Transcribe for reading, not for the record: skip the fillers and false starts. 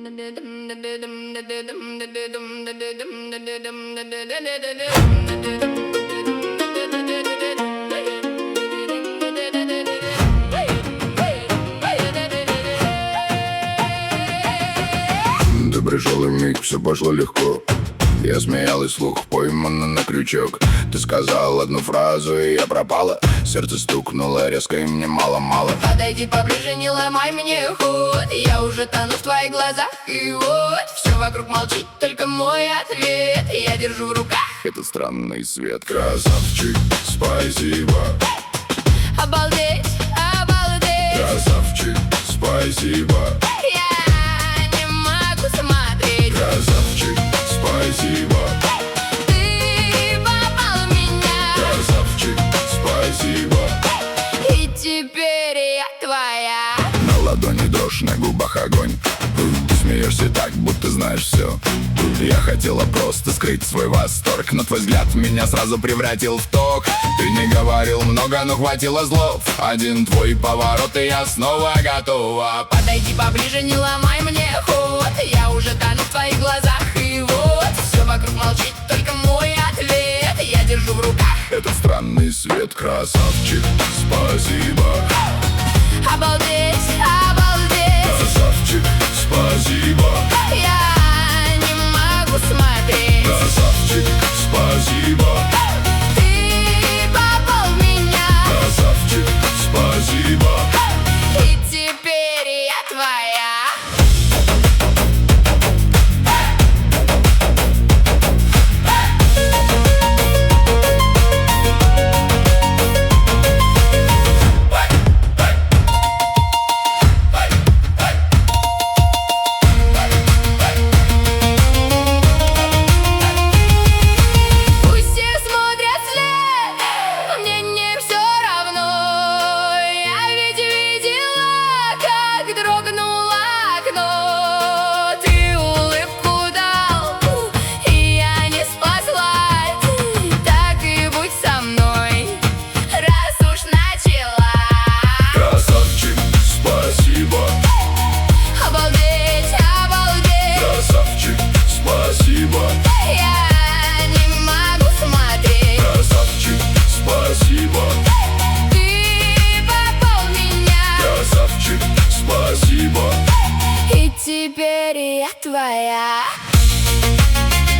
Ты пришел и миг, все пошло легко. Я смеялась вслух, поймана на крючок. Ты сказал одну фразу, и я пропала. Сердце стукнуло резко, и мне мало-мало. Подойди поближе, не ломай мне ход. Я уже тону в твоих глазах, и вот все вокруг молчит, только мой ответ я держу в руках. Это странный свет. Красавчик, спасибо. Обалдеть, обалдеть. Красавчик, спасибо. Я не могу смотреть. Красавчик, спасибо. Ты попал в меня. Красавчик, спасибо. И теперь я твоя. На ладони дрожь, на губах огонь. Ты смеешься так, будто знаешь все. Я хотела просто скрыть свой восторг, но твой взгляд меня сразу превратил в ток. Ты не говорил много, но хватило слов. Один твой поворот, и я снова готова. Подойди поближе, не ломай мне ход. Я уже тону в твоих глазах, и вот все вокруг молчит, только мой ответ я держу в руках. Это странный свет. Красавчик, спасибо. Обалдеть, обалдеть. Красавчик, спасибо. Я не могу смотреть. Красавчик, спасибо. Ты попал в меня. Красавчик, спасибо. И теперь я твоя. Спасибо. И теперь я твоя.